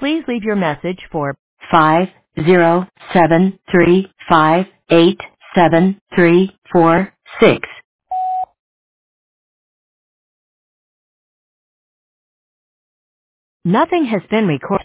Please leave your message for 50735873346. Nothing has been recorded.